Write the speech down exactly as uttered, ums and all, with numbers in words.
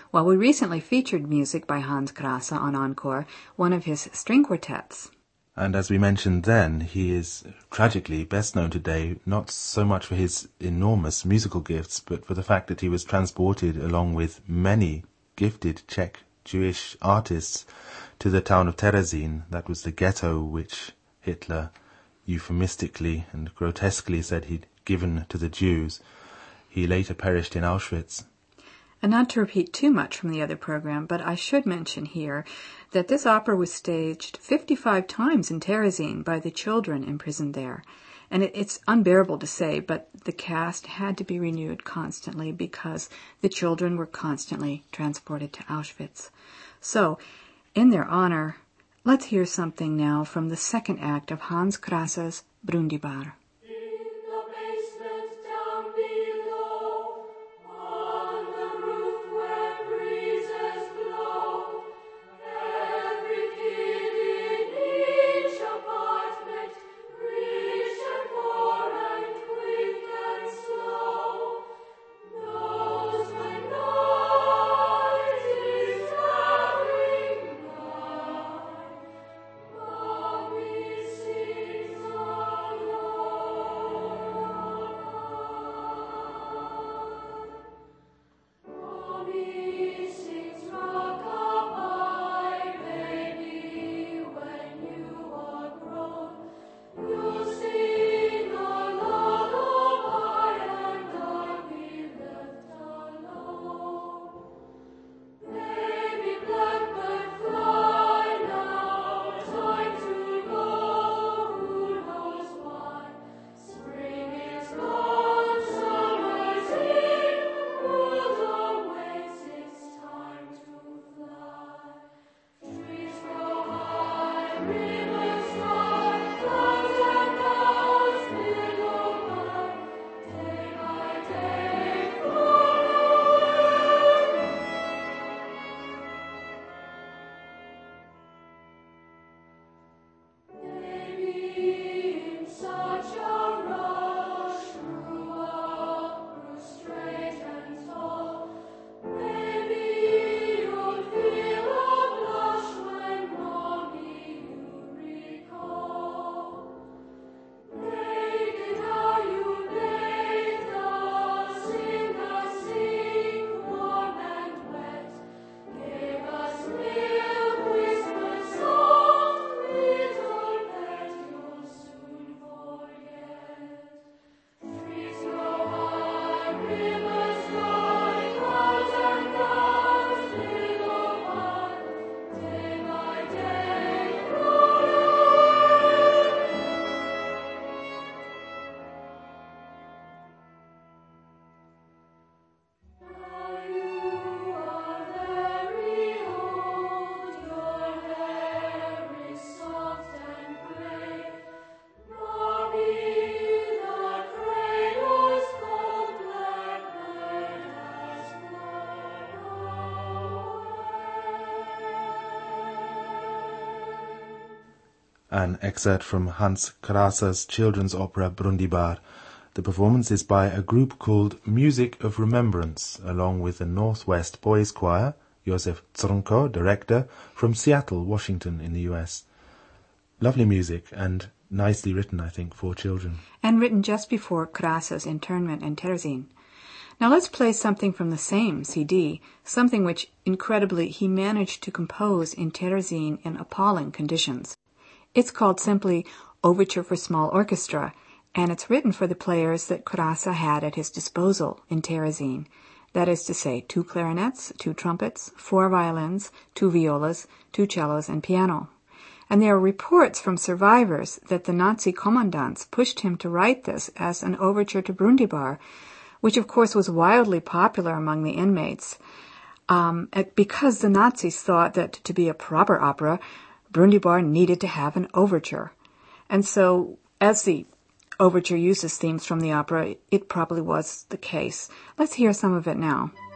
Well, we recently featured music by Hans Krase on Encore, one of his string quartets. And as we mentioned then, he is tragically best known today not so much for his enormous musical gifts, but for the fact that he was transported along with many gifted Czech Jewish artists to the town of Terezin. That was the ghetto which Hitler euphemistically and grotesquely said he'd given to the Jews. He later perished in Auschwitz. And not to repeat too much from the other program, but I should mention here that this opera was staged fifty-five times in Terezin by the children imprisoned there. And it, it's unbearable to say, but the cast had to be renewed constantly because the children were constantly transported to Auschwitz. So, in their honor, let's hear something now from the second act of Hans Krase's Brundibar. An excerpt from Hans Krase's children's opera Brundibar. The performance is by a group called Music of Remembrance, along with the Northwest Boys Choir, Josef Crnko, director, from Seattle, Washington in the U S. Lovely music and nicely written, I think, for children. And written just before Krase's internment in Terezin. Now let's play something from the same C D, something which, incredibly, he managed to compose in Terezin in appalling conditions. It's called simply Overture for Small Orchestra, and it's written for the players that Krase had at his disposal in Terezin. That is to say, two clarinets, two trumpets, four violins, two violas, two cellos, and piano. And there are reports from survivors that the Nazi commandants pushed him to write this as an overture to Brundibar, which of course was wildly popular among the inmates, um, because the Nazis thought that to be a proper opera, Brundibar needed to have an overture. And so, as the overture uses themes from the opera, it probably was the case. Let's hear some of it now.